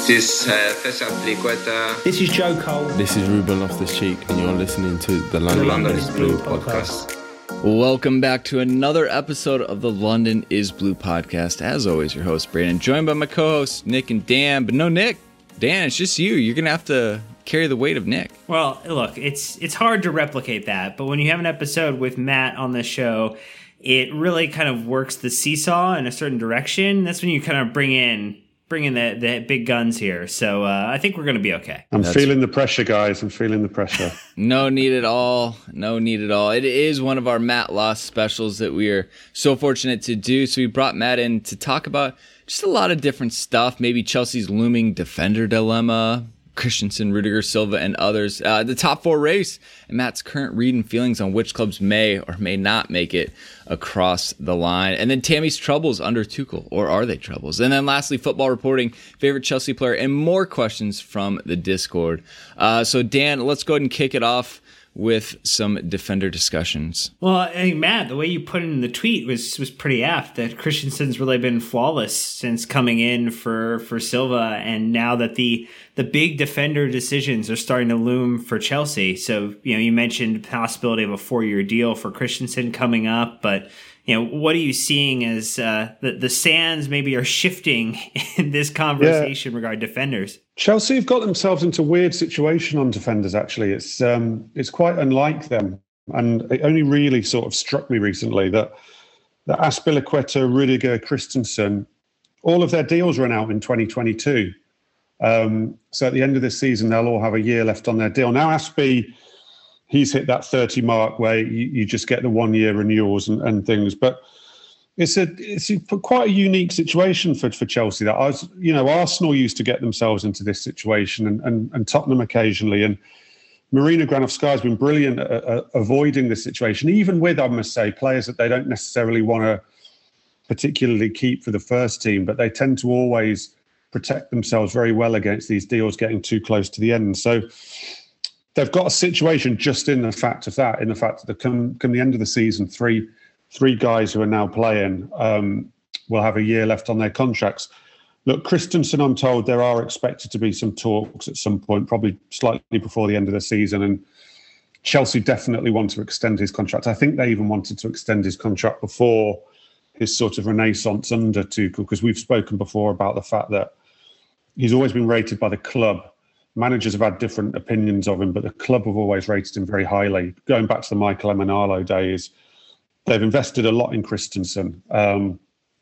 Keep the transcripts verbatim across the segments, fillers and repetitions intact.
This is uh, Cesar Azpilicueta. This is Joe Cole. This is Ruben Loftus-Cheek, and you're listening to the London, London is is Blue Blue podcast. podcast. Welcome back to another episode of the London is Blue podcast. As always, your host, Brandon, joined by my co-hosts, Nick and Dan. But no, Nick, Dan, it's just you. You're going to have to carry the weight of Nick. Well, look, it's it's hard to replicate that. But when you have an episode with Matt on the show, it really kind of works the seesaw in a certain direction. That's when you kind of bring in bring in the, the big guns here. So uh, I think we're going to be okay. I'm That's... feeling the pressure, guys. I'm feeling the pressure. No need at all. No need at all. It is one of our Matt Loss specials that we are so fortunate to do. So we brought Matt in to talk about just a lot of different stuff. Maybe Chelsea's looming defender dilemma, Christensen, Rudiger, Silva, and others. Uh, the top four race, and Matt's current read and feelings on which clubs may or may not make it across the line. And then Tammy's troubles under Tuchel, or are they troubles? And then lastly, football reporting, favorite Chelsea player, and more questions from the Discord. Uh, so Dan, let's go ahead and kick it off with some defender discussions. Well, I think, Matt, the way you put it in the tweet was was pretty apt, that Christensen's really been flawless since coming in for, for Silva, and now that the the big defender decisions are starting to loom for Chelsea. So, you know, you mentioned the possibility of a four-year deal for Christensen coming up, but, you know, what are you seeing as uh, the, the sands maybe are shifting in this conversation yeah. regarding defenders? Chelsea have got themselves into a weird situation on defenders, actually. It's um, it's quite unlike them. And it only really sort of struck me recently that, that Azpilicueta, Rudiger, Christensen, all of their deals run out in twenty twenty-two. Um, so at the end of this season, they'll all have a year left on their deal. Now, Aspi, he's hit that thirty mark where you, you just get the one-year renewals and, and things. But it's a it's a, quite a unique situation for, for Chelsea. That I was, you know, Arsenal used to get themselves into this situation, and, and, and Tottenham occasionally. And Marina Granovskaya has been brilliant at, at avoiding this situation, even with, I must say, players that they don't necessarily want to particularly keep for the first team, but they tend to always protect themselves very well against these deals getting too close to the end. So they've got a situation just in the fact of that, in the fact that come, come the end of the season, three three guys who are now playing um, will have a year left on their contracts. Look, Christensen, I'm told there are expected to be some talks at some point, probably slightly before the end of the season. And Chelsea definitely want to extend his contract. I think they even wanted to extend his contract before his sort of renaissance under Tuchel, because we've spoken before about the fact that he's always been rated by the club. Managers have had different opinions of him, but the club have always rated him very highly. Going back to the Michael Emenalo days, they've invested a lot in Christensen, um,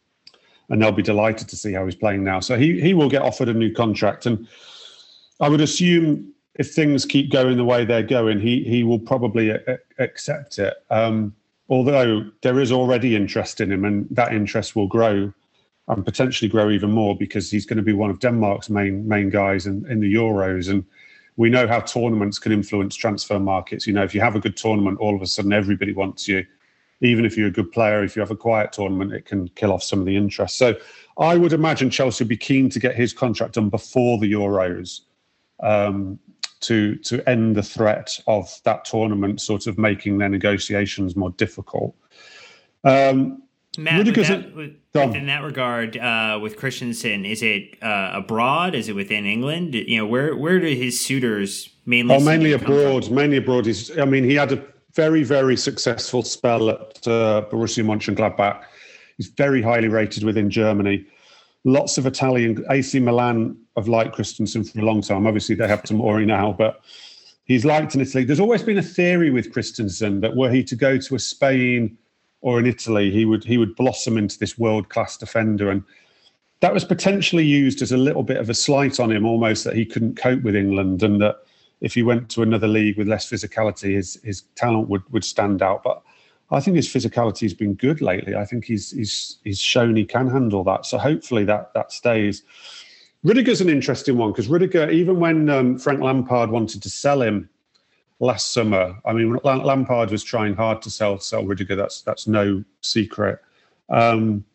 and they'll be delighted to see how he's playing now. So he he will get offered a new contract, and I would assume if things keep going the way they're going, he he will probably a- accept it. Um, although there is already interest in him, and that interest will grow and potentially grow even more, because he's going to be one of Denmark's main main guys in, in the Euros. And we know how tournaments can influence transfer markets. You know, if you have a good tournament, all of a sudden everybody wants you. Even if you're a good player, if you have a quiet tournament, it can kill off some of the interest. So I would imagine Chelsea would be keen to get his contract done before the Euros, um, to to end the threat of that tournament sort of making their negotiations more difficult. Um, Matt, with that, with, in that regard, uh, with Christensen, is it uh, abroad? Is it within England? You know, where where do his suitors mainly? Oh, mainly abroad. Mainly abroad. He's, I mean, he had a very, very successful spell at uh, Borussia Mönchengladbach. He's very highly rated within Germany. Lots of Italian. A C Milan have liked Christensen for a long time. Obviously, they have Tomori now, but he's liked in Italy. There's always been a theory with Christensen that were he to go to a Spain or in Italy, he would he would blossom into this world-class defender. And that was potentially used as a little bit of a slight on him, almost, that he couldn't cope with England, and that if he went to another league with less physicality, his his talent would, would stand out. But I think his physicality has been good lately. I think he's he's he's shown he can handle that. So hopefully that that stays. Rudiger's an interesting one, because Rudiger, even when um, Frank Lampard wanted to sell him last summer, I mean, Lampard was trying hard to sell sell Rudiger. That's that's no secret. Um,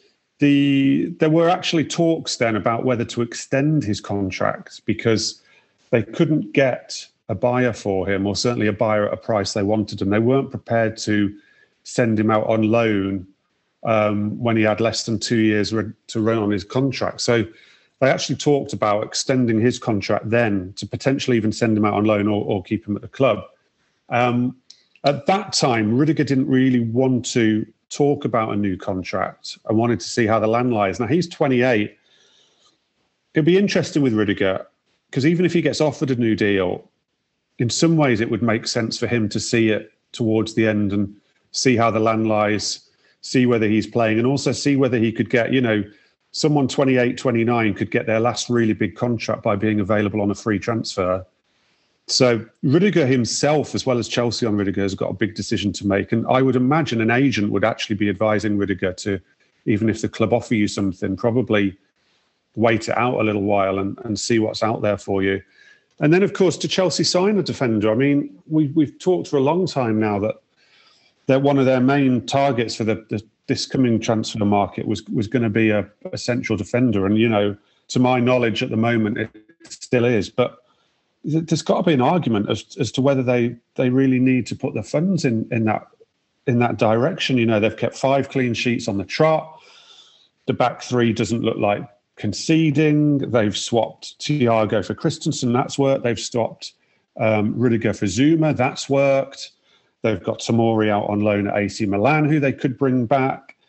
the there were actually talks then about whether to extend his contract, because they couldn't get a buyer for him, or certainly a buyer at a price they wanted, and they weren't prepared to send him out on loan um, when he had less than two years re- to run on his contract. So they actually talked about extending his contract then to potentially even send him out on loan or, or keep him at the club. Um, at that time, Rudiger didn't really want to talk about a new contract and wanted to see how the land lies. Now, he's twenty-eight. It'd be interesting with Rudiger, because even if he gets offered a new deal, in some ways it would make sense for him to see it towards the end and see how the land lies, see whether he's playing, and also see whether he could get, you know, someone twenty-eight, twenty-nine could get their last really big contract by being available on a free transfer. So Rudiger himself, as well as Chelsea on Rudiger, has got a big decision to make. And I would imagine an agent would actually be advising Rudiger to, even if the club offer you something, probably wait it out a little while and, and see what's out there for you. And then, of course, to Chelsea sign a defender. I mean, we, we've talked for a long time now that that one of their main targets for the, the this coming transfer market was was going to be a, a central defender. And, you know, to my knowledge at the moment, it still is. But there's got to be an argument as as to whether they they really need to put the funds in in that in that direction. You know, they've kept five clean sheets on the trot. The back three doesn't look like conceding. They've swapped Thiago for Christensen. That's worked. They've swapped um, Rudiger for Zuma. That's worked. They've got Tomori out on loan at A C Milan, who they could bring back.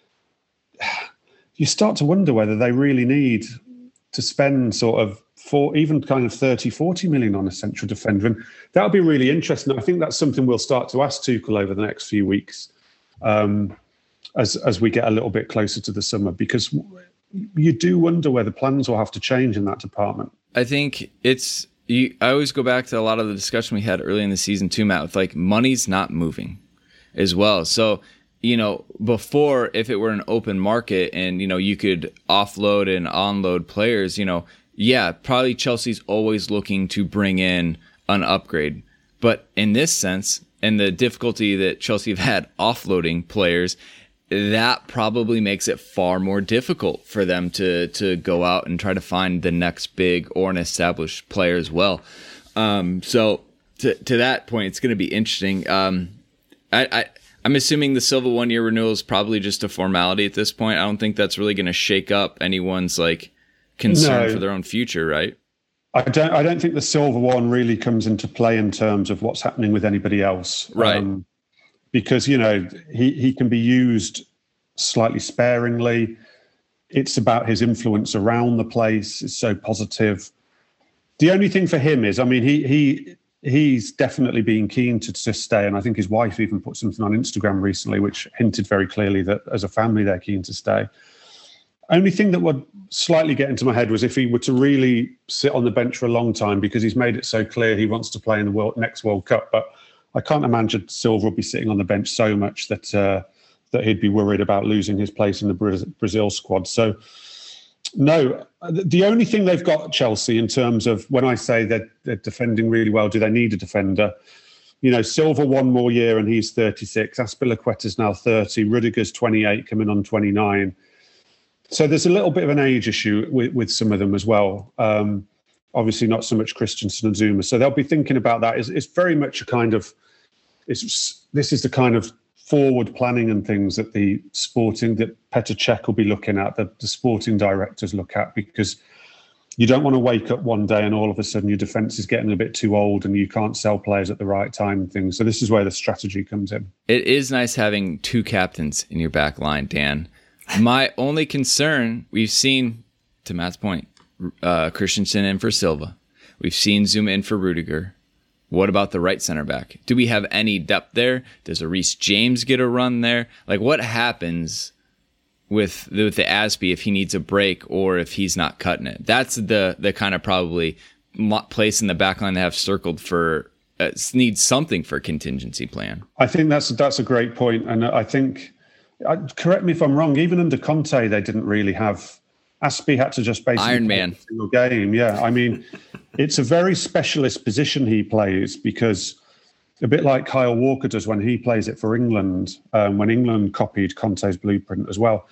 You start to wonder whether they really need to spend sort of for even kind of thirty, forty million on a central defender. And that'll be really interesting. I think that's something we'll start to ask Tuchel over the next few weeks um, as, as we get a little bit closer to the summer, because you do wonder whether plans will have to change in that department. I think it's, you, I always go back to a lot of the discussion we had early in the season too, Matt, with like money's not moving as well. So, you know, before, if it were an open market and, you know, you could offload and onload players, you know, yeah, probably Chelsea's always looking to bring in an upgrade. But in this sense, and the difficulty that Chelsea have had offloading players, that probably makes it far more difficult for them to to go out and try to find the next big or an established player as well. Um, so to to that point, it's going to be interesting. Um, I, I I'm assuming the Silva one year renewal is probably just a formality at this point. I don't think that's really going to shake up anyone's like concern No. for their own future, right? I don't. I don't think the silver one really comes into play in terms of what's happening with anybody else, Right. Um, because you know he he can be used slightly sparingly. It's about his influence around the place. It's so positive. The only thing for him is, I mean, he he he's definitely been keen to, to stay, and I think his wife even put something on Instagram recently, which hinted very clearly that as a family they're keen to stay. Only thing that would slightly get into my head was if he were to really sit on the bench for a long time, because he's made it so clear he wants to play in the world, next World Cup. But I can't imagine Silva would be sitting on the bench so much that uh, that he'd be worried about losing his place in the Brazil squad. So, no, the only thing they've got at Chelsea in terms of when I say that they're defending really well, do they need a defender? You know, Silva one more year and he's thirty-six. Azpilicueta's now thirty. Rudiger's twenty-eight, coming on twenty-nine. So there's a little bit of an age issue with, with some of them as well. Um, obviously not so much Christensen and Zuma. So they'll be thinking about that. It's, it's very much a kind of, it's this is the kind of forward planning and things that the sporting, that Petr Cech will be looking at, that the sporting directors look at, because you don't want to wake up one day and all of a sudden your defence is getting a bit too old and you can't sell players at the right time and things. So this is where the strategy comes in. It is nice having two captains in your back line, Dan. My only concern, we've seen, to Matt's point, uh, Christensen in for Silva. We've seen Zuma in for Rudiger. What about the right center back? Do we have any depth there? Does a Reece James get a run there? Like, what happens with the, with the Aspie if he needs a break or if he's not cutting it? That's the the kind of probably place in the back line to have circled for, uh, needs something for a contingency plan. I think that's that's a great point, and I think. Uh, correct me if I'm wrong. Even under Conte, they didn't really have. Aspie had to just basically Iron play Man. a single game. Yeah, I mean, it's a very specialist position he plays, because a bit like Kyle Walker does when he plays it for England, um, when England copied Conte's blueprint as well.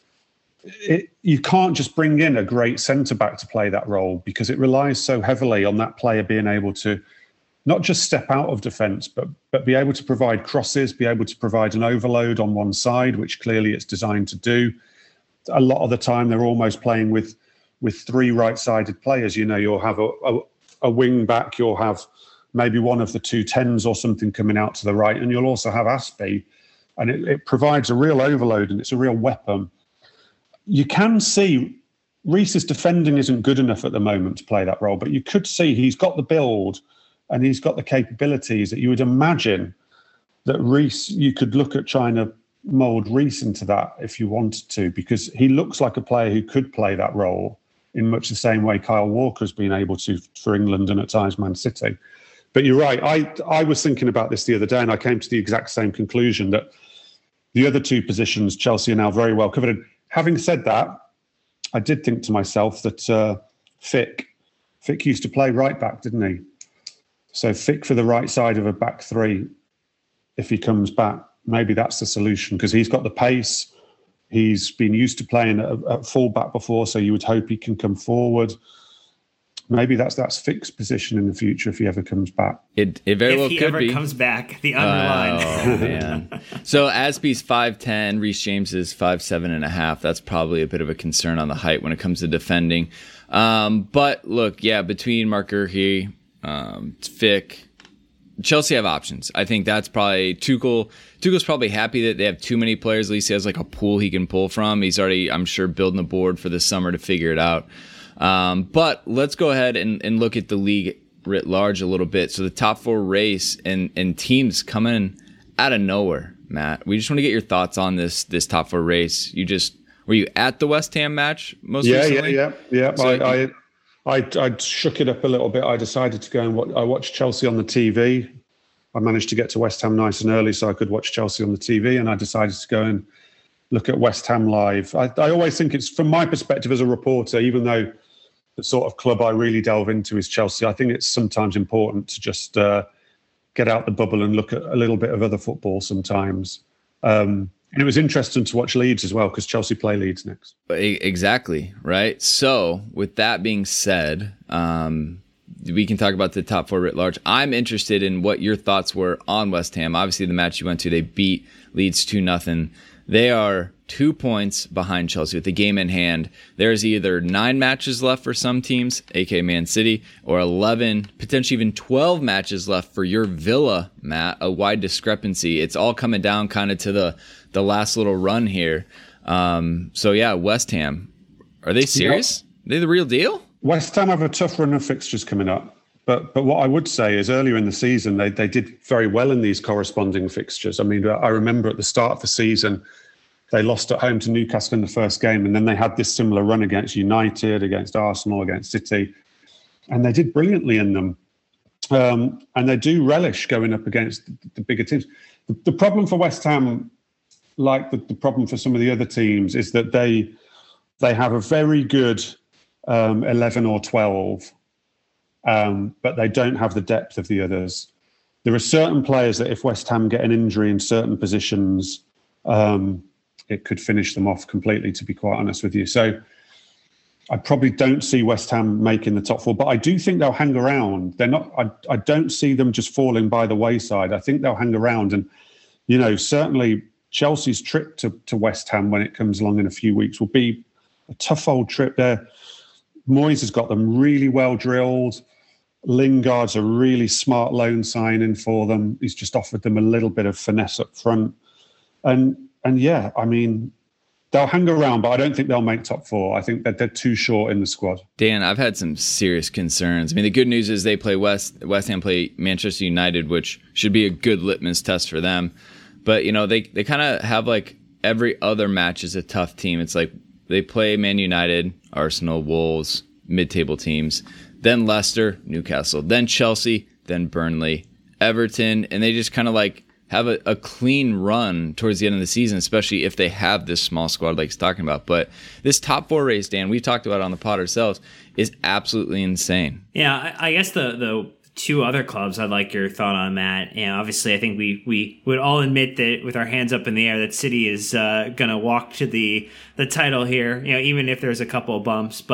It, you can't just bring in a great centre back to play that role, because it relies so heavily on that player being able to not just step out of defence, but but be able to provide crosses, be able to provide an overload on one side, which clearly it's designed to do. A lot of the time, they're almost playing with with three right-sided players. You know, you'll have a, a, a wing back, you'll have maybe one of the two tens or something coming out to the right, and you'll also have Aspie, and it, it provides a real overload and it's a real weapon. You can see Reece's defending isn't good enough at the moment to play that role, but you could see he's got the build and he's got the capabilities that you would imagine that Reece, you could look at trying to mould Reece into that if you wanted to, because he looks like a player who could play that role in much the same way Kyle Walker's been able to for England and at times Man City. But you're right. I, I was thinking about this the other day and I came to the exact same conclusion that the other two positions, Chelsea are now very well covered. And having said that, I did think to myself that uh, Fick, Fick used to play right back, didn't he? So Fick for the right side of a back three, if he comes back, maybe that's the solution because he's got the pace. He's been used to playing at, at full back before, so you would hope he can come forward. Maybe that's that's Fick's position in the future if he ever comes back. It it very if well he could ever be. comes back, the underline. Oh man! So Aspie's five ten, Reece James is five seven and a half. That's probably a bit of a concern on the height when it comes to defending. Um, but look, yeah, between Mark Guehi, um, Fick, Chelsea have options. I think that's probably Tuchel. Tuchel's probably happy that they have too many players. At least he has like a pool he can pull from. He's already, I'm sure, building a board for the summer to figure it out. Um, but let's go ahead and, and look at the league writ large a little bit. So the top four race and, and teams coming out of nowhere, Matt. We just want to get your thoughts on this this top four race. You just were you at the West Ham match most yeah, recently? Yeah, yeah, yeah. So I, I, I, I shook it up a little bit. I decided to go and watch, I watched Chelsea on the T V. I managed to get to West Ham nice and early so I could watch Chelsea on the T V, and I decided to go and look at West Ham live. I, I always think it's, from my perspective as a reporter, even though the sort of club I really delve into is Chelsea, I think it's sometimes important to just uh, get out the bubble and look at a little bit of other football sometimes. Um, and it was interesting to watch Leeds as well because Chelsea play Leeds next. Exactly, right? So with that being said, um, we can talk about the top four writ large. I'm interested in what your thoughts were on West Ham. Obviously, the match you went to, they beat Leeds two nothing. They are two points behind Chelsea with the game in hand. There's either nine matches left for some teams, aka Man City, or eleven, potentially even twelve matches left for your Villa, Matt. A wide discrepancy. It's all coming down kind of to the, the last little run here. Um, so, yeah, West Ham. Are they serious? Yep. Are they the real deal? West Ham have a tough run of fixtures coming up. But but what I would say is earlier in the season, they, they did very well in these corresponding fixtures. I mean, I remember at the start of the season, they lost at home to Newcastle in the first game, and then they had this similar run against United, against Arsenal, against City, and they did brilliantly in them. Um, and they do relish going up against the, the bigger teams. The, the problem for West Ham, like the, the problem for some of the other teams, is that they they have a very good um, eleven or twelve, um, but they don't have the depth of the others. There are certain players that if West Ham get an injury in certain positions, um, it could finish them off completely, to be quite honest with you. So I probably don't see West Ham making the top four, but I do think they'll hang around. They're not, I, I don't see them just falling by the wayside. I think they'll hang around. And, you know, certainly Chelsea's trip to, to West Ham when it comes along in a few weeks will be a tough old trip there. Moyes has got them really well drilled. Lingard's a really smart loan signing for them. He's just offered them a little bit of finesse up front. And, And yeah, I mean, they'll hang around, but I don't think they'll make top four. I think that they're too short in the squad. Dan, I've had some serious concerns. I mean, the good news is they play West West Ham play Manchester United, which should be a good litmus test for them. But, you know, they, they kind of have like every other match is a tough team. It's like they play Man United, Arsenal, Wolves, mid-table teams, then Leicester, Newcastle, then Chelsea, then Burnley, Everton, and they just kind of like have a, a clean run towards the end of the season, especially if they have this small squad like he's talking about. But this top four race, Dan, we've talked about it on the pod ourselves, is absolutely insane. Yeah, I, I guess the the two other clubs I'd like your thought on, Matt. And obviously, I think we, we would all admit that with our hands up in the air that City is uh, going to walk to the the title here, you know, even if there's a couple of bumps. But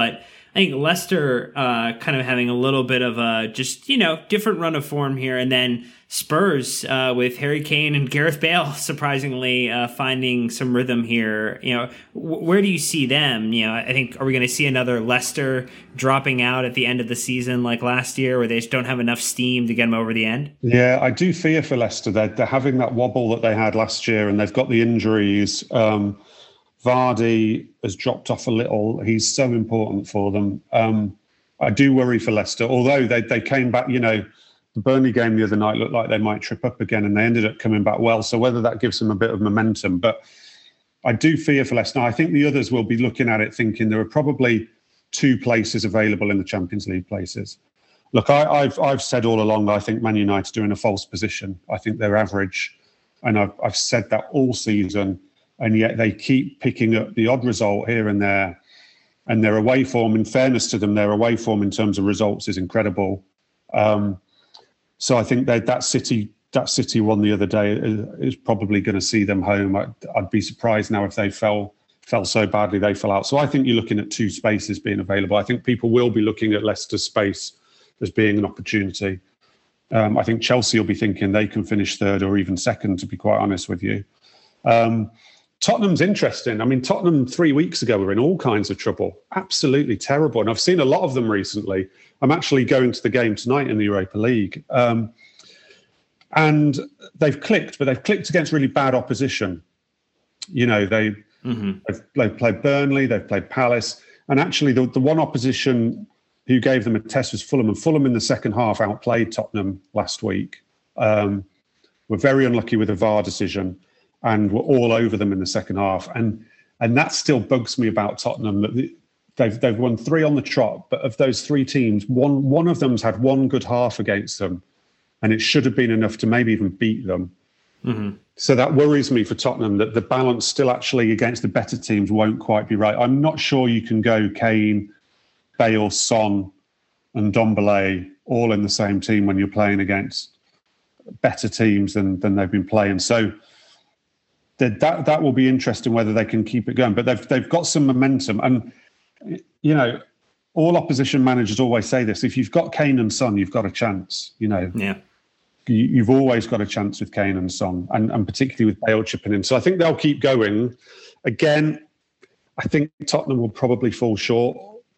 I think Leicester uh, kind of having a little bit of a just, you know, different run of form here. And then Spurs uh, with Harry Kane and Gareth Bale, surprisingly uh, finding some rhythm here. You know, w- where do you see them? You know, I think, are we going to see another Leicester dropping out at the end of the season like last year where they just don't have enough steam to get them over the end? Yeah, I do fear for Leicester. They're, they're having that wobble that they had last year, and they've got the injuries. Um, Vardy has dropped off a little. He's so important for them. Um, I do worry for Leicester, although they, they came back, you know, the Burnley game the other night looked like they might trip up again, and they ended up coming back well. So whether that gives them a bit of momentum, but I do fear for Leicester. Now, I think the others will be looking at it thinking there are probably two places available in the Champions League places. Look, I, I've I've said all along, I think Man United are in a false position. I think they're average, and I've, I've said that all season. And yet they keep picking up the odd result here and there. And their away form, in fairness to them, their away form in terms of results is incredible. Um, so I think that that City that City one the other day is, is probably going to see them home. I'd, I'd be surprised now if they fell fell so badly they fell out. So I think you're looking at two spaces being available. I think people will be looking at Leicester's space as being an opportunity. Um, I think Chelsea will be thinking they can finish third or even second, to be quite honest with you. Um, Tottenham's interesting. I mean, Tottenham three weeks ago were in all kinds of trouble. Absolutely terrible. And I've seen a lot of them recently. I'm actually going to the game tonight in the Europa League. Um, and they've clicked, but they've clicked against really bad opposition. You know, they, mm-hmm. they've, they've played Burnley, they've played Palace. And actually, the, the one opposition who gave them a test was Fulham. And Fulham in the second half outplayed Tottenham last week. Um, were very unlucky with a V A R decision. And were all over them in the second half, and and that still bugs me about Tottenham. That they've they've won three on the trot, but of those three teams, one one of them's had one good half against them, and it should have been enough to maybe even beat them. Mm-hmm. So that worries me for Tottenham, that the balance still actually against the better teams won't quite be right. I'm not sure you can go Kane, Bale, Son, and Ndombele all in the same team when you're playing against better teams than than they've been playing. So. That that will be interesting whether they can keep it going, but they've they've got some momentum, and you know, all opposition managers always say this: if you've got Kane and Son, you've got a chance. You know, yeah, you, you've always got a chance with Kane and Son, and and particularly with Bale chipping in. So I think they'll keep going. Again, I think Tottenham will probably fall short,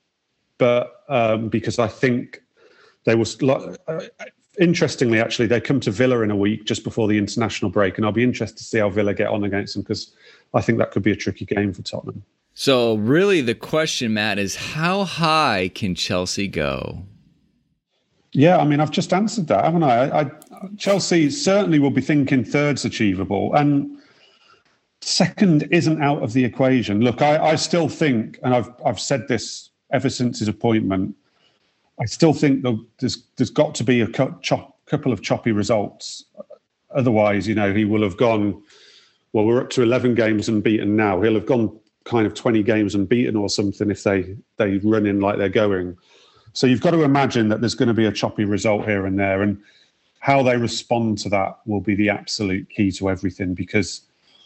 but um, because I think they was. Uh, Interestingly, actually, they come to Villa in a week just before the international break, and I'll be interested to see how Villa get on against them, because I think that could be a tricky game for Tottenham. So really the question, Matt, is how high can Chelsea go? Yeah, I mean, I've just answered that, haven't I? I, I Chelsea certainly will be thinking third's achievable, and second isn't out of the equation. Look, I, I still think, and I've I've said this ever since his appointment, I still think there's there's got to be a couple of choppy results. Otherwise, you know, he will have gone, well, we're up to eleven games unbeaten now. He'll have gone kind of twenty games unbeaten or something if they, they run in like they're going. So you've got to imagine that there's going to be a choppy result here and there. And how they respond to that will be the absolute key to everything, because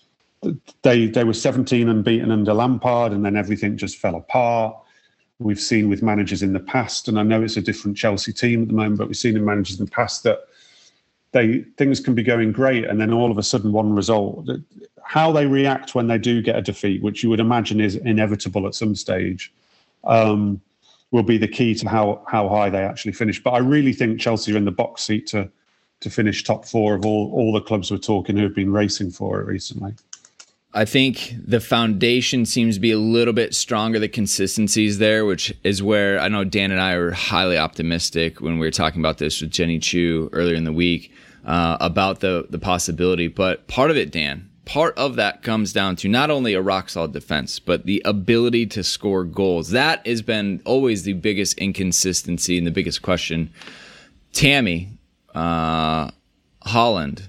they they were seventeen unbeaten under Lampard, and then everything just fell apart. We've seen with managers in the past, and I know it's a different Chelsea team at the moment, but we've seen in managers in the past that they things can be going great, and then all of a sudden one result. How they react when they do get a defeat, which you would imagine is inevitable at some stage, um, will be the key to how how high they actually finish. But I really think Chelsea are in the box seat to to finish top four of all all the clubs we're talking who have been racing for it recently. I think the foundation seems to be a little bit stronger. The consistency is there, which is where I know Dan and I were highly optimistic when we were talking about this with Jenny Chu earlier in the week uh, about the the possibility. But part of it, Dan, part of that comes down to not only a rock-solid defense, but the ability to score goals. That has been always the biggest inconsistency and the biggest question. Tammy, uh, Holland,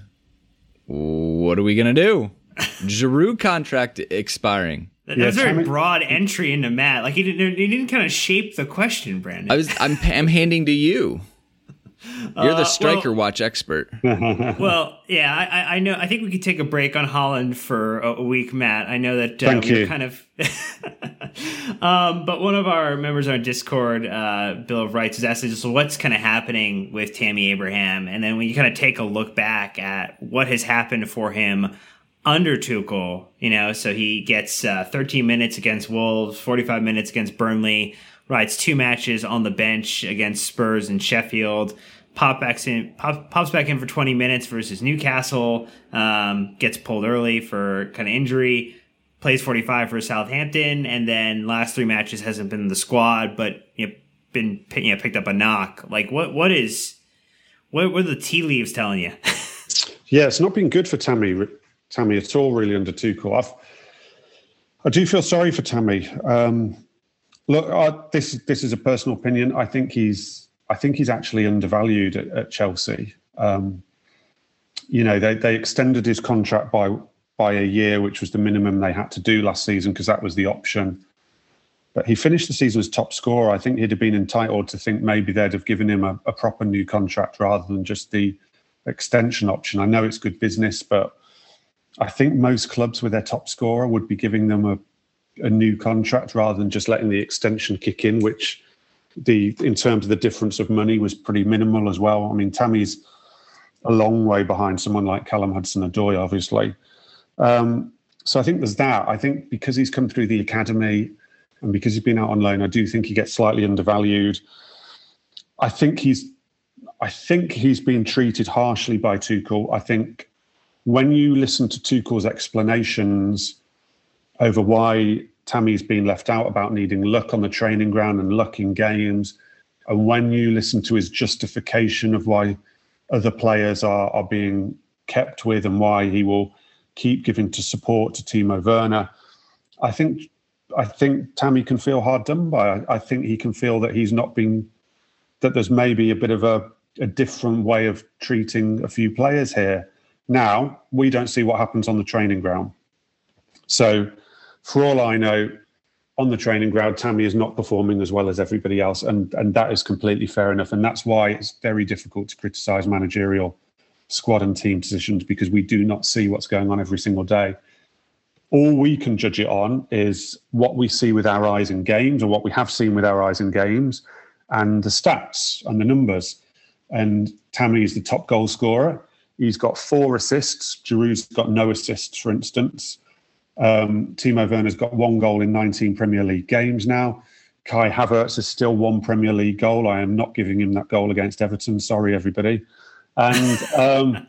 what are we going to do? Giroud contract expiring. That's yeah, a very Tammy, broad entry into Matt. Like he didn't, he didn't kind of shape the question, Brandon. I was, I'm, I'm handing to you. You're the Uh, striker well, watch expert. Well, yeah, I, I know. I think we could take a break on Haaland for a, a week, Matt. I know that uh, Thank we were you. kind of. um, but one of our members on our Discord, uh, Bill of Rights, is asking just what's kind of happening with Tammy Abraham, and then when you kind of take a look back at what has happened for him under Tuchel, you know, so he gets uh, thirteen minutes against Wolves, forty-five minutes against Burnley, rides two matches on the bench against Spurs and Sheffield. Pop backs in, pop, pops back in for twenty minutes versus Newcastle. Um, gets pulled early for kind of injury. Plays forty-five for Southampton, and then last three matches hasn't been in the squad, but you know, been you know, picked up a knock. Like what? What is? What were the tea leaves telling you? Yeah, it's not been good for Tammy, Tammy at all, really, under Tuchel. I've, I do feel sorry for Tammy. Um, look, I, this this is a personal opinion. I think he's. I think he's actually undervalued at, at Chelsea. Um, you know, they, they extended his contract by by a year, which was the minimum they had to do last season because that was the option. But he finished the season as top scorer. I think he'd have been entitled to think maybe they'd have given him a, a proper new contract rather than just the extension option. I know it's good business, but I think most clubs with their top scorer would be giving them a, a new contract rather than just letting the extension kick in, which... The in terms of the difference of money was pretty minimal as well. I mean, Tammy's a long way behind someone like Callum Hudson-Odoi, obviously. Um, so I think there's that. I think because he's come through the academy and because he's been out on loan, I do think he gets slightly undervalued. I think he's, I think he's been treated harshly by Tuchel. I think when you listen to Tuchel's explanations over why Tammy's been left out about needing luck on the training ground and luck in games. And when you listen to his justification of why other players are, are being kept with and why he will keep giving to support to Timo Werner, I think I think Tammy can feel hard done by. I, I think he can feel that he's not been, that there's maybe a bit of a, a different way of treating a few players here. Now, we don't see what happens on the training ground. So, for all I know, on the training ground, Tammy is not performing as well as everybody else, and, and that is completely fair enough. And that's why it's very difficult to criticise managerial squad and team decisions because we do not see what's going on every single day. All we can judge it on is what we see with our eyes in games or what we have seen with our eyes in games and the stats and the numbers. And Tammy is the top goal scorer. He's got four assists. Giroud's got no assists, for instance. Um, Timo Werner's got one goal in nineteen Premier League games now. Kai Havertz has still one Premier League goal. I am not giving him that goal against Everton. Sorry, everybody. And um,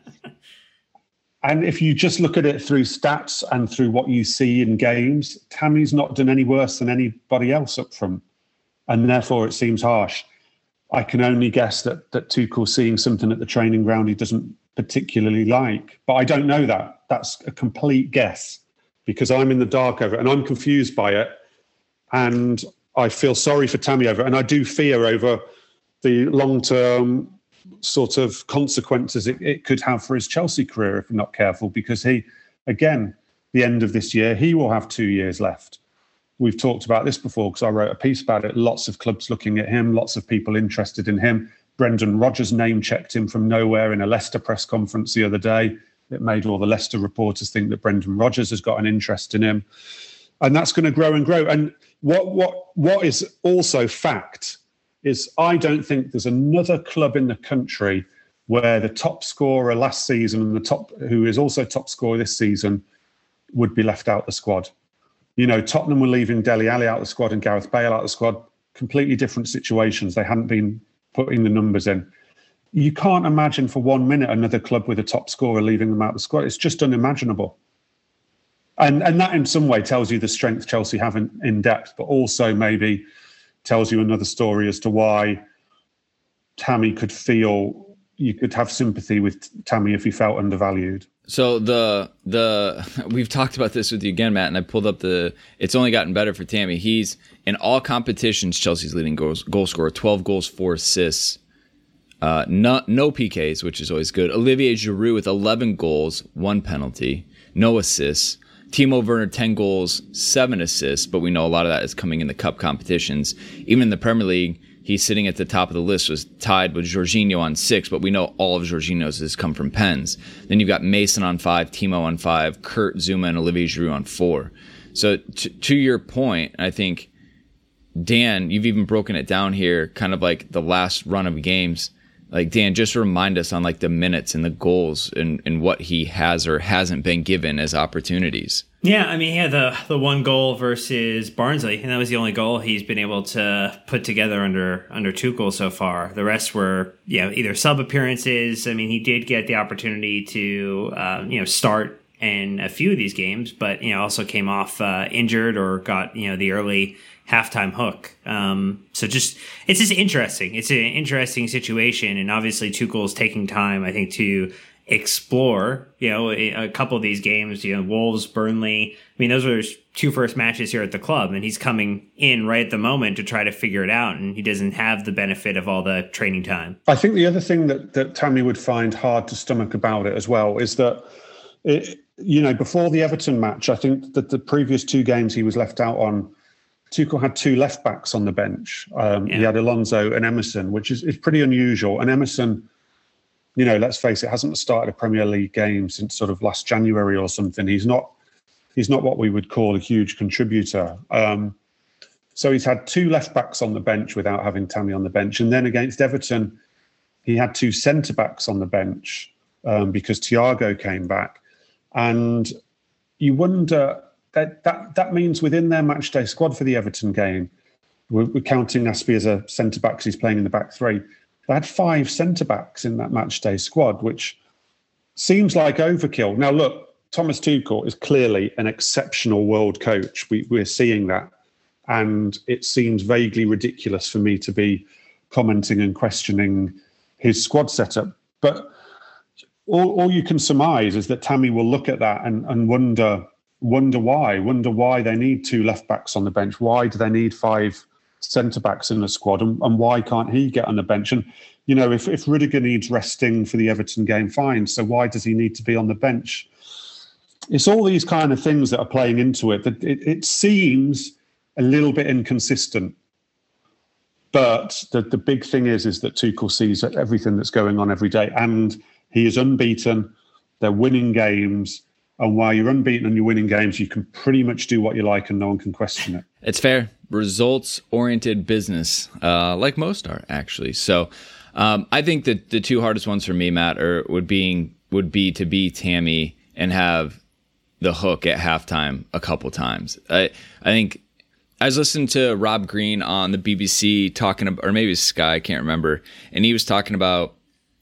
and if you just look at it through stats and through what you see in games, Tammy's not done any worse than anybody else up front. And therefore, it seems harsh. I can only guess that, that Tuchel's seeing something at the training ground he doesn't particularly like. But I don't know that. That's a complete guess. Because I'm in the dark over it and I'm confused by it. And I feel sorry for Tammy over it. And I do fear over the long-term sort of consequences it, it could have for his Chelsea career if we're not careful. Because he, again, the end of this year, he will have two years left. We've talked about this before because I wrote a piece about it. Lots of clubs looking at him, lots of people interested in him. Brendan Rodgers name-checked him from nowhere in a Leicester press conference the other day. It made all the Leicester reporters think that Brendan Rodgers has got an interest in him. And that's going to grow and grow. And what what what is also fact is I don't think there's another club in the country where the top scorer last season and the top, who is also top scorer this season, would be left out the squad. You know, Tottenham were leaving Dele Alli out the squad and Gareth Bale out the squad. Completely different situations. They hadn't been putting the numbers in. You can't imagine for one minute another club with a top scorer leaving them out of the squad. It's just unimaginable. And and that in some way tells you the strength Chelsea have in, in depth, but also maybe tells you another story as to why Tammy could feel, you could have sympathy with Tammy if he felt undervalued. So the the we've talked about this with you again, Matt, and I pulled up the. It's only gotten better for Tammy. He's in all competitions Chelsea's leading goals, goal scorer, twelve goals, four assists. Uh, no, no P Ks, which is always good. Olivier Giroud with eleven goals, one penalty, no assists. Timo Werner, ten goals, seven assists, but we know a lot of that is coming in the cup competitions. Even in the Premier League, he's sitting at the top of the list, was tied with Jorginho on six, but we know all of Jorginho's has come from pens. Then you've got Mason on five, Timo on five, Kurt Zouma and Olivier Giroud on four. So t- to your point, I think, Dan, you've even broken it down here, kind of like the last run of games. Like, Dan, just remind us on like the minutes and the goals and, and what he has or hasn't been given as opportunities. Yeah, I mean, he had the, the one goal versus Barnsley, and that was the only goal he's been able to put together under under Tuchel so far. The rest were, you know, either sub appearances. I mean, he did get the opportunity to, uh, you know, start in a few of these games, but, you know, also came off uh, injured or got, you know, the early halftime hook. Um, so just, it's just interesting. It's an interesting situation, and obviously Tuchel's taking time, I think, to explore, you know, a couple of these games, you know, Wolves, Burnley. I mean, those were his two first matches here at the club, and he's coming in right at the moment to try to figure it out, and he doesn't have the benefit of all the training time. I think the other thing that, that Tammy would find hard to stomach about it as well is that, it, you know, before the Everton match, I think that the previous two games he was left out on, Tuchel had two left backs on the bench. Um, yeah. He had Alonso and Emerson, which is, is pretty unusual. And Emerson, you know, let's face it, hasn't started a Premier League game since sort of last January or something. He's not he's not what we would call a huge contributor. Um, so he's had two left backs on the bench without having Tammy on the bench. And then against Everton, he had two centre backs on the bench um, because Thiago came back. And you wonder, that that that means within their matchday squad for the Everton game, we're, we're counting Aspie as a centre back because he's playing in the back three. They had five centre-backs in that matchday squad, which seems like overkill. Now, look, Thomas Tuchel is clearly an exceptional world coach. We, we're seeing that. And it seems vaguely ridiculous for me to be commenting and questioning his squad setup. But all, all you can surmise is that Tammy will look at that and, and wonder, wonder why, wonder why they need two left-backs on the bench. Why do they need five centre-backs in the squad, and, and why can't he get on the bench? And, you know, if, if Rudiger needs resting for the Everton game, fine. So why does he need to be on the bench? It's all these kind of things that are playing into it. That it, it seems a little bit inconsistent. But the, the big thing is, is that Tuchel sees everything that's going on every day, and he is unbeaten. They're winning games. And while you're unbeaten and you're winning games, you can pretty much do what you like and no one can question it. It's fair. Results-oriented business, uh, like most are, actually. So um, I think that the two hardest ones for me, Matt, are, would, being, would be to be Tammy and have the hook at halftime a couple times. I, I think I was listening to Rob Green on the B B C talking about, or maybe it was Sky, I can't remember, and he was talking about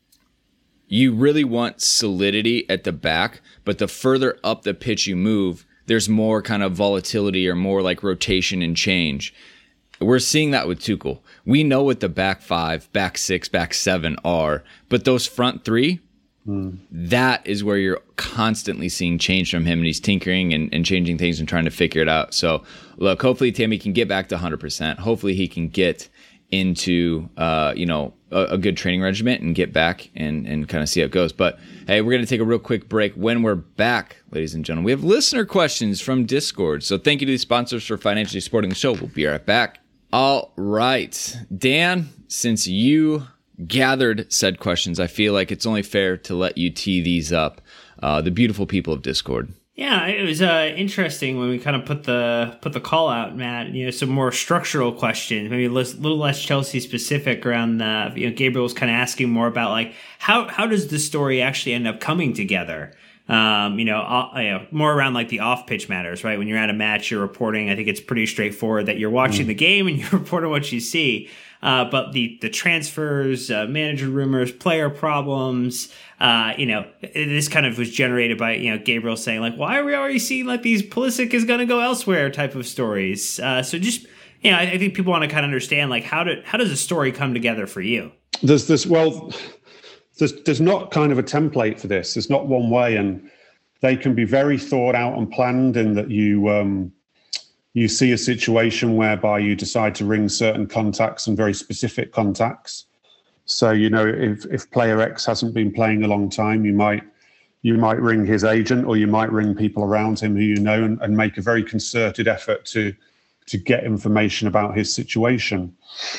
you really want solidity at the back, but the further up the pitch you move, there's more kind of volatility or more like rotation and change. We're seeing that with Tuchel. We know what the back five, back six, back seven are, but those front three, mm. that is where you're constantly seeing change from him, and he's tinkering and, and changing things and trying to figure it out. So look, hopefully Tammy can get back to one hundred percent. Hopefully he can get into uh, you know, a, a good training regimen and get back and, and kind of see how it goes. But hey, we're going to take a real quick break. When we're back, ladies and gentlemen, we have listener questions from Discord. So thank you to the sponsors for financially supporting the show. We'll be right back. All right. Dan, since you gathered said questions, I feel like it's only fair to let you tee these up. Uh, the beautiful people of Discord. Yeah, it was uh, interesting when we kind of put the put the call out, Matt. You know, some more structural questions, maybe a little less Chelsea specific around the. You know, Gabriel was kind of asking more about like how how does the story actually end up coming together. Um, you know, uh, you know, more around like the off pitch matters, right? When you're at a match, you're reporting. I think it's pretty straightforward that you're watching mm. the game and you're reporting what you see. Uh, but the the transfers, uh, manager rumors, player problems. Uh, you know, this kind of was generated by, you know, Gabriel saying like, why are we already seeing like these Pulisic is going to go elsewhere type of stories? Uh, so just, you know, I, I think people want to kind of understand like how do, how does a story come together for you? There's this, well, there's, there's not kind of a template for this. There's not one way, and they can be very thought out and planned in that you, um, you see a situation whereby you decide to ring certain contacts and very specific contacts. So, you know, if, if player X hasn't been playing a long time, you might you might ring his agent, or you might ring people around him who you know, and, and make a very concerted effort to to get information about his situation.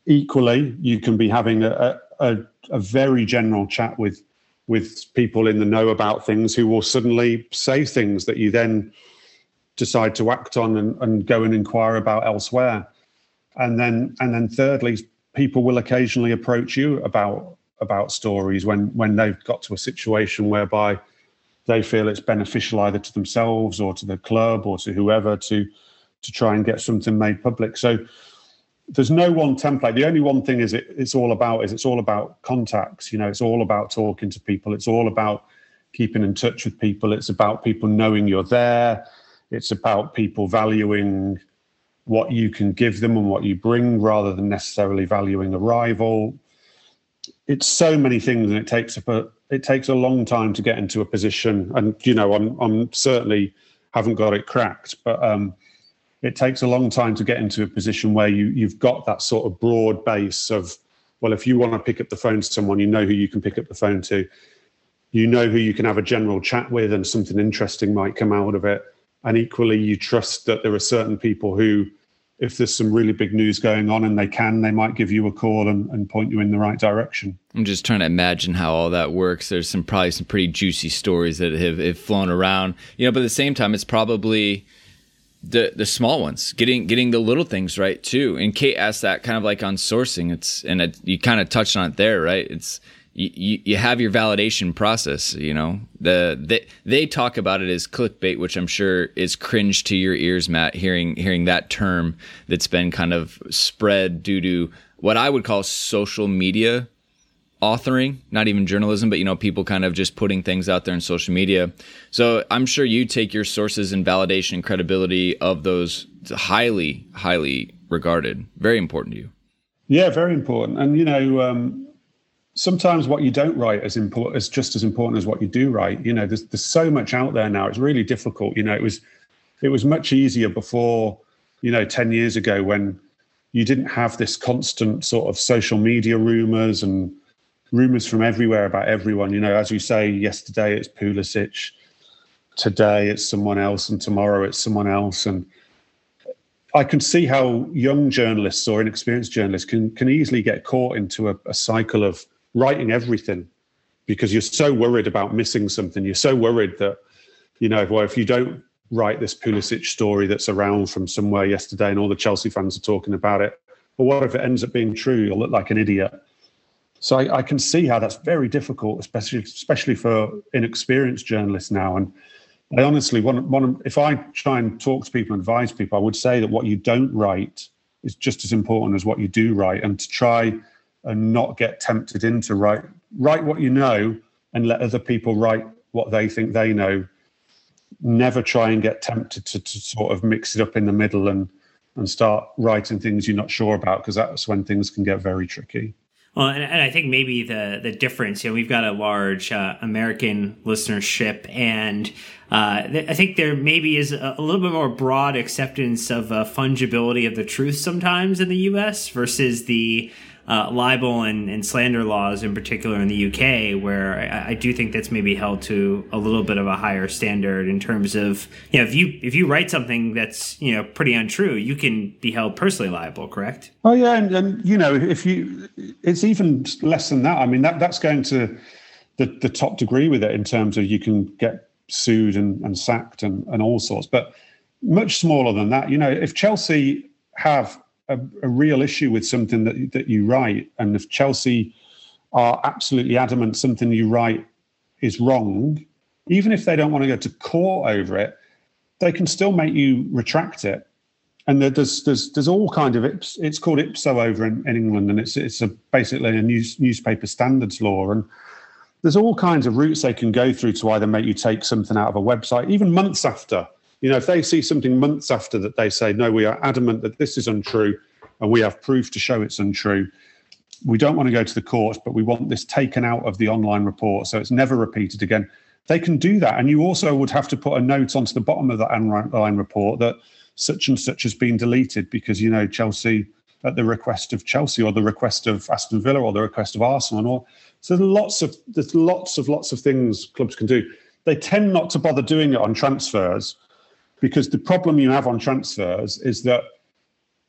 equally, you can be having a, a, a very general chat with with people in the know about things who will suddenly say things that you then decide to act on and, and go and inquire about elsewhere. And then and then thirdly, people will occasionally approach you about about stories when when they've got to a situation whereby they feel it's beneficial either to themselves or to the club or to whoever to to try and get something made public. So there's no one template. The only one thing is it, it's all about is it's all about contacts. You know, it's all about talking to people. It's all about keeping in touch with people. It's about people knowing you're there. It's about people valuing what you can give them and what you bring rather than necessarily valuing a rival. It's so many things, and it takes a it takes a long time to get into a position. And you know, I'm I'm certainly haven't got it cracked, but um, it takes a long time to get into a position where you you've got that sort of broad base of, well, if you want to pick up the phone to someone, you know who you can pick up the phone to, you know who you can have a general chat with, and something interesting might come out of it. And equally, you trust that there are certain people who, if there's some really big news going on and they can, they might give you a call and, and point you in the right direction. I'm just trying to imagine how all that works. There's some probably some pretty juicy stories that have, have flown around, you know, but at the same time, it's probably the the small ones, getting getting the little things right too. And Kate asked that kind of like on sourcing. It's and it, you kind of touched on it there, right? It's you, you have your validation process, you know, the they, they talk about it as clickbait, which I'm sure is cringe to your ears, Matt, hearing hearing that term that's been kind of spread due to what I would call social media authoring, not even journalism, but, you know, people kind of just putting things out there on social media. So I'm sure you take your sources and validation and credibility of those highly, highly regarded, very important to you. Yeah, very important. And, you know, um, sometimes what you don't write is important is just as important as what you do write. You know, there's there's so much out there now. It's really difficult. You know, it was it was much easier before, you know, ten years ago when you didn't have this constant sort of social media rumors and rumors from everywhere about everyone. You know, as you say, yesterday it's Pulisic, today it's someone else, and tomorrow it's someone else. And I can see how young journalists or inexperienced journalists can can easily get caught into a, a cycle of writing everything because you're so worried about missing something. You're so worried that, you know, well, if you don't write this Pulisic story that's around from somewhere yesterday and all the Chelsea fans are talking about it, but what if it ends up being true? You'll look like an idiot. So I, I can see how that's very difficult, especially especially for inexperienced journalists now. And I honestly want, want to, if I try and talk to people and advise people, I would say that what you don't write is just as important as what you do write, and to try and not get tempted into write write what you know and let other people write what they think they know. Never try and get tempted to, to sort of mix it up in the middle and and start writing things you're not sure about, because that's when things can get very tricky. Well, and, and I think maybe the the difference, you know, we've got a large uh, American listenership, and uh, th- I think there maybe is a, a little bit more broad acceptance of uh, fungibility of the truth sometimes in the U S versus the uh, libel and, and slander laws in particular in the U K, where I, I do think that's maybe held to a little bit of a higher standard in terms of, you know, if you if you write something that's, you know, pretty untrue, you can be held personally liable, correct? Oh yeah, and, and you know, if you, it's even less than that. I mean, that that's going to the, the top degree with it in terms of you can get sued and, and sacked and, and all sorts, but much smaller than that. You know, if Chelsea have a, a real issue with something that that you write, and if Chelsea are absolutely adamant something you write is wrong, even if they don't want to go to court over it, they can still make you retract it. And there's there's there's all kind of ips, it's called I P S O over in, in England, and it's it's a, basically a news, newspaper standards law, and there's all kinds of routes they can go through to either make you take something out of a website, even months after. You know, if they see something months after that they say, no, we are adamant that this is untrue and we have proof to show it's untrue, we don't want to go to the courts, but we want this taken out of the online report so it's never repeated again. They can do that. And you also would have to put a note onto the bottom of that online report that such and such has been deleted because, you know, Chelsea, at the request of Chelsea or the request of Aston Villa or the request of Arsenal. Or, so there's lots of, there's lots of, lots of things clubs can do. They tend not to bother doing it on transfers because the problem you have on transfers is that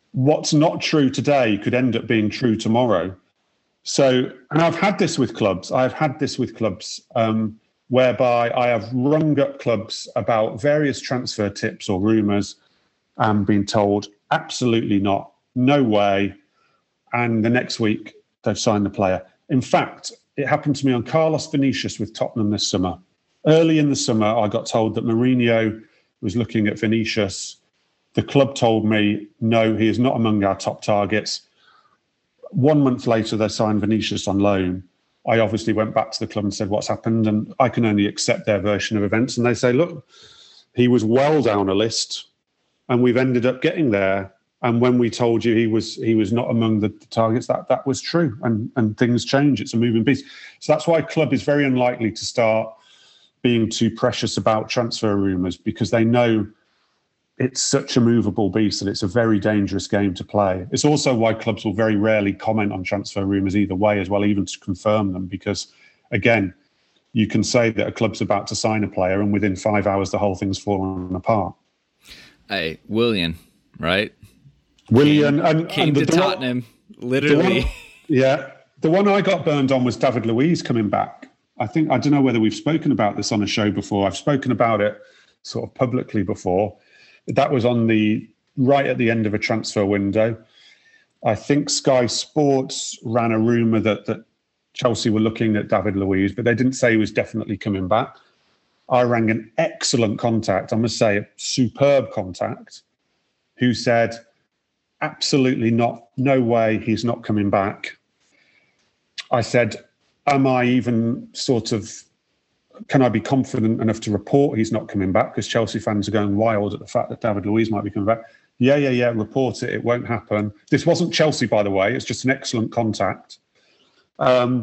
what's not true today could end up being true tomorrow. So, and I've had this with clubs. I've had this with clubs um, whereby I have rung up clubs about various transfer tips or rumours and been told, absolutely not, no way. And the next week, they've signed the player. In fact, it happened to me on Carlos Vinicius with Tottenham this summer. Early in the summer, I got told that Mourinho was looking at Vinicius. The club told me, no, he is not among our top targets. One month later, they signed Vinicius on loan. I obviously went back to the club and said, what's happened? And I can only accept their version of events. And they say, look, he was well down a list and we've ended up getting there. And when we told you he was he was not among the targets, that, that was true. And, and things change. It's a moving piece. So that's why a club is very unlikely to start being too precious about transfer rumours, because they know it's such a movable beast that it's a very dangerous game to play. It's also why clubs will very rarely comment on transfer rumours either way as well, even to confirm them, because, again, you can say that a club's about to sign a player and within five hours the whole thing's fallen apart. Hey, Willian, right? Willian came, and, came and the, to the Tottenham, one, literally. The one, yeah. The one I got burned on was David Luiz coming back. I think, I don't know whether we've spoken about this on a show before. I've spoken about it sort of publicly before. That was on the right at the end of a transfer window. I think Sky Sports ran a rumour that, that Chelsea were looking at David Luiz, but they didn't say he was definitely coming back. I rang an excellent contact, I must say, a superb contact, who said, absolutely not, no way, he's not coming back. I said, am I even sort of, can I be confident enough to report he's not coming back? Because Chelsea fans are going wild at the fact that David Luiz might be coming back. Yeah, yeah, yeah, report it. It won't happen. This wasn't Chelsea, by the way. It's just an excellent contact. Um,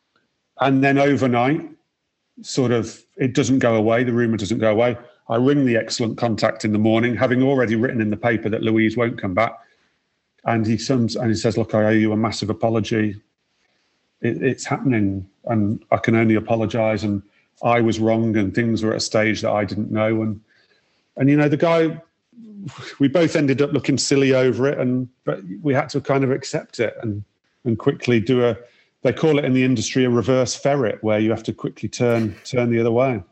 and then overnight, sort of, it doesn't go away. The rumour doesn't go away. I ring the excellent contact in the morning, having already written in the paper that Luiz won't come back. And he comes and he says, look, I owe you a massive apology. It, it's happening and I can only apologise. And I was wrong and things were at a stage that I didn't know. And, and you know, the guy, we both ended up looking silly over it, and but we had to kind of accept it and, and quickly do a, they call it in the industry a reverse ferret, where you have to quickly turn turn the other way.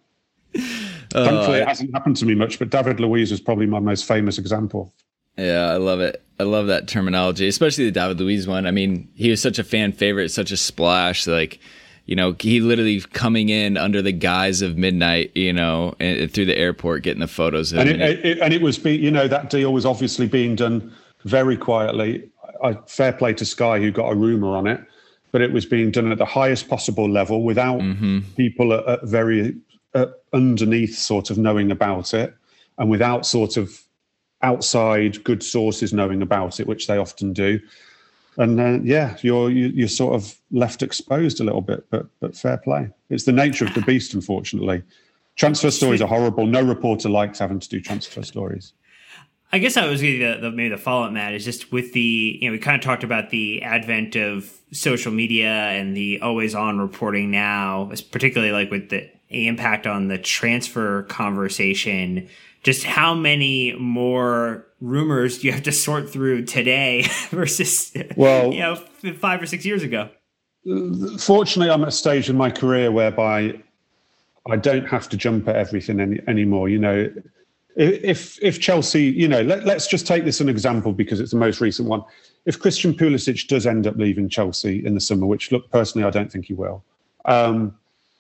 Uh, Thankfully, it hasn't happened to me much, but David Luiz is probably my most famous example. Yeah, I love it. I love that terminology, especially the David Luiz one. I mean, he was such a fan favorite, such a splash. Like, you know, he literally coming in under the guise of midnight, you know, and, through the airport, getting the photos of and him. It, it, and it was, be, you know, that deal was obviously being done very quietly. I, fair play to Sky, who got a rumour on it, but it was being done at the highest possible level without mm-hmm. people at, at very uh, underneath sort of knowing about it, and without sort of outside good sources knowing about it, which they often do. And uh, yeah, you're you, you're sort of left exposed a little bit, but but fair play. It's the nature of the beast, unfortunately. Transfer stories are horrible. No reporter likes having to do transfer stories. I guess I was going to the, the maybe the follow-up, Matt, is just with the, you know, we kind of talked about the advent of social media and the always-on reporting now, particularly like with the impact on the transfer conversation. Just how many more rumors do you have to sort through today versus, well, you know, five or six years ago? Fortunately, I'm at a stage in my career whereby I don't have to jump at everything any, anymore. You know, if if Chelsea, you know, let, let's just take this an example because it's the most recent one. If Christian Pulisic does end up leaving Chelsea in the summer, which, look, personally, I don't think he will. Um,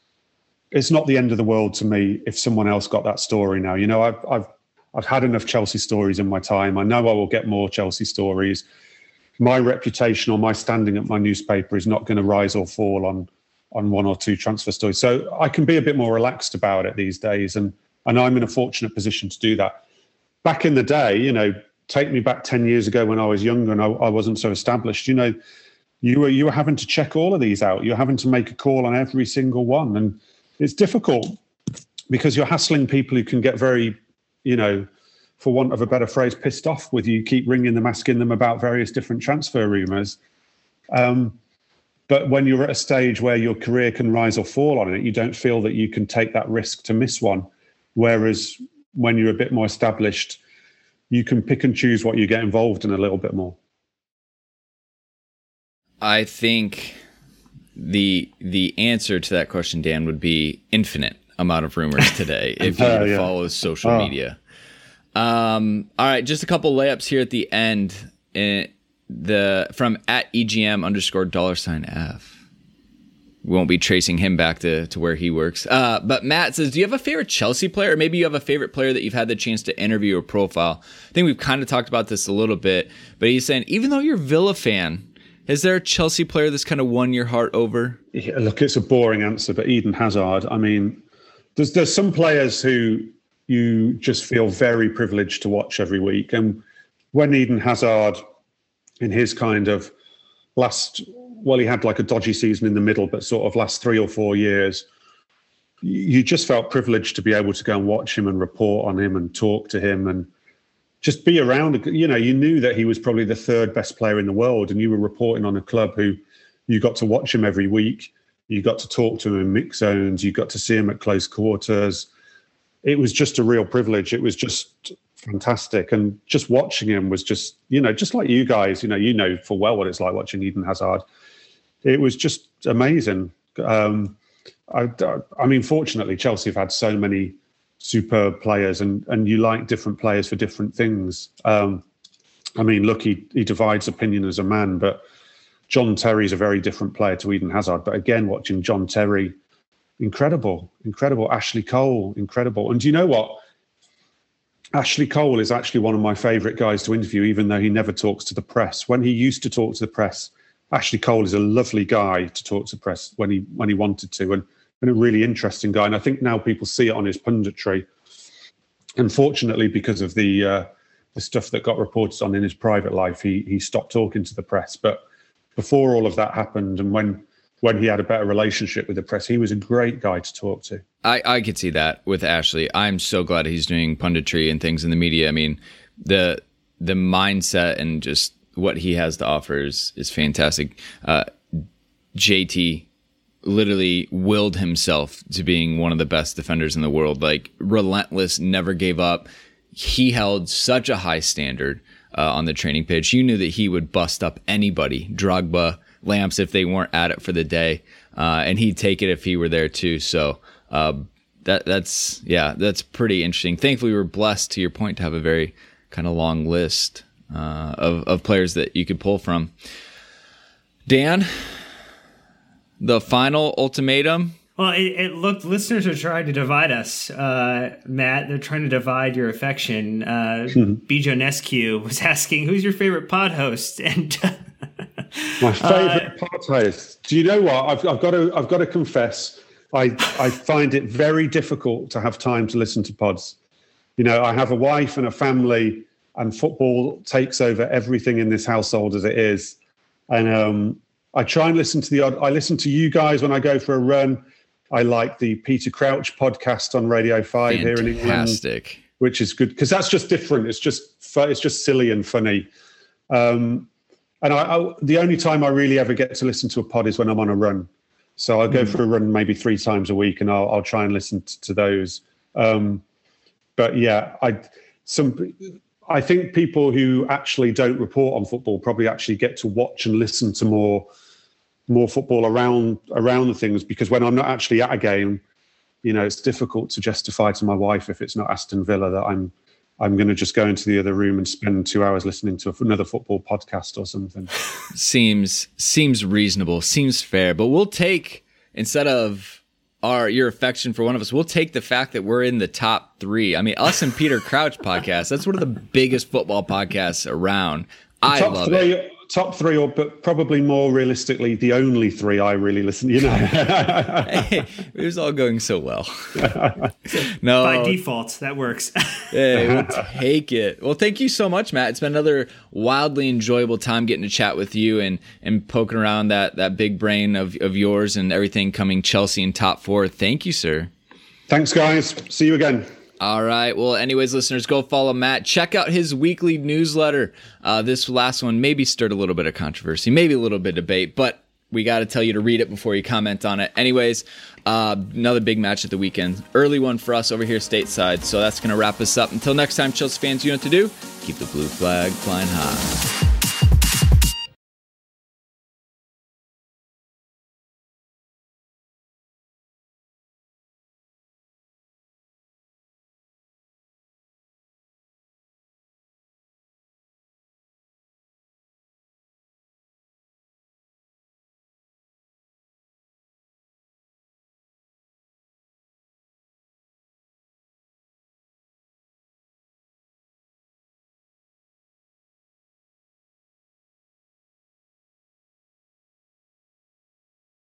It's not the end of the world to me if someone else got that story now. You know, I've I've I've had enough Chelsea stories in my time. I know I will get more Chelsea stories. My reputation or my standing at my newspaper is not going to rise or fall on on one or two transfer stories. So I can be a bit more relaxed about it these days, and and I'm in a fortunate position to do that. Back in the day, you know, take me back ten years ago when I was younger and I, I wasn't so established. You know, you were you were having to check all of these out. You're having to make a call on every single one, and it's difficult because you're hassling people who can get very, you know, for want of a better phrase, pissed off with you. Keep ringing them, asking them about various different transfer rumours. Um, but when you're at a stage where your career can rise or fall on it, you don't feel that you can take that risk to miss one. Whereas when you're a bit more established, you can pick and choose what you get involved in a little bit more. I think the the answer to that question, Dan, would be infinite amount of rumors today if you uh, yeah. follow social oh. media. Um, all right, just a couple layups here at the end. Uh, the from at E G M underscore dollar sign F. We won't be tracing him back to, to where he works. Uh, but Matt says, do you have a favorite Chelsea player? Or maybe you have a favorite player that you've had the chance to interview or profile? I think we've kind of talked about this a little bit. But he's saying, even though you're a Villa fan, is there a Chelsea player that's kind of won your heart over? Yeah, look, it's a boring answer, but Eden Hazard. I mean, there's there's some players who you just feel very privileged to watch every week. And when Eden Hazard, in his kind of last... well, he had like a dodgy season in the middle, but sort of last three or four years, you just felt privileged to be able to go and watch him and report on him and talk to him and just be around. You know, you knew that he was probably the third best player in the world, and you were reporting on a club who you got to watch him every week. You got to talk to him in mix zones. You got to see him at close quarters. It was just a real privilege. It was just fantastic. And just watching him was just, you know, just like you guys, you know, you know full well what it's like watching Eden Hazard. It was just amazing. Um, I, I mean, fortunately, Chelsea have had so many superb players, and, and you like different players for different things. Um, I mean, look, he, he divides opinion as a man, but John Terry's a very different player to Eden Hazard. But again, watching John Terry, incredible, incredible. Ashley Cole, incredible. And do you know what? Ashley Cole is actually one of my favourite guys to interview, even though he never talks to the press. When he used to talk to the press, Ashley Cole is a lovely guy to talk to the press when he when he wanted to, and, and a really interesting guy. And I think now people see it on his punditry. Unfortunately, because of the uh, the stuff that got reported on in his private life, he he stopped talking to the press. But before all of that happened, and when when he had a better relationship with the press, he was a great guy to talk to. I, I could see that with Ashley. I'm so glad he's doing punditry and things in the media. I mean, the the mindset and just what he has to offer is, is fantastic. Uh, J T literally willed himself to being one of the best defenders in the world. Like, relentless, never gave up. He held such a high standard uh, on the training pitch. You knew that he would bust up anybody, Drogba, Lamps, if they weren't at it for the day. Uh, and he'd take it if he were there too. So uh, that that's, yeah, that's pretty interesting. Thankfully, we were blessed, to your point, to have a very kind of long list uh, of, of players that you could pull from. Dan, the final ultimatum. Well, it, it looked, listeners are trying to divide us, uh, Matt. They're trying to divide your affection. Uh, mm-hmm. Bijo Nescu was asking, who's your favorite pod host? And my favorite uh, pod host. Do you know what? I've, I've got to. I've got to confess. I I find it very difficult to have time to listen to pods. You know, I have a wife and a family, and football takes over everything in this household as it is. And um, I try and listen to the odd. I listen to you guys when I go for a run. I like the Peter Crouch podcast on Radio Five Fantastic. Here in England, which is good because that's just different. It's just it's just silly and funny. Um, and I, I, the only time I really ever get to listen to a pod is when I'm on a run. So I'll go mm. for a run maybe three times a week, and I'll, I'll try and listen to, to those. Um, but yeah, I some I think people who actually don't report on football probably actually get to watch and listen to more. more football around around the things, because when I'm not actually at a game, you know, it's difficult to justify to my wife, if it's not Aston Villa, that I'm I'm going to just go into the other room and spend two hours listening to another football podcast or something. Seems seems reasonable, seems fair, but we'll take, instead of our your affection for one of us, we'll take the fact that we're in the top three. I mean, us and Peter Crouch podcast, that's one of the biggest football podcasts around. I top love three, it. Top three, or but probably more realistically, the only three I really listen. You know, hey, it was all going so well. No, by default, that works. Hey, we'll take it. Well, thank you so much, Matt. It's been another wildly enjoyable time getting to chat with you and and poking around that that big brain of of yours and everything coming Chelsea in top four. Thank you, sir. Thanks, guys. See you again. All right. Well, anyways, listeners, go follow Matt. Check out his weekly newsletter. Uh, this last one maybe stirred a little bit of controversy, maybe a little bit of debate, but we got to tell you to read it before you comment on it. Anyways, uh, another big match at the weekend. Early one for us over here stateside. So that's going to wrap us up. Until next time, Chelsea fans, you know what to do. Keep the blue flag flying high.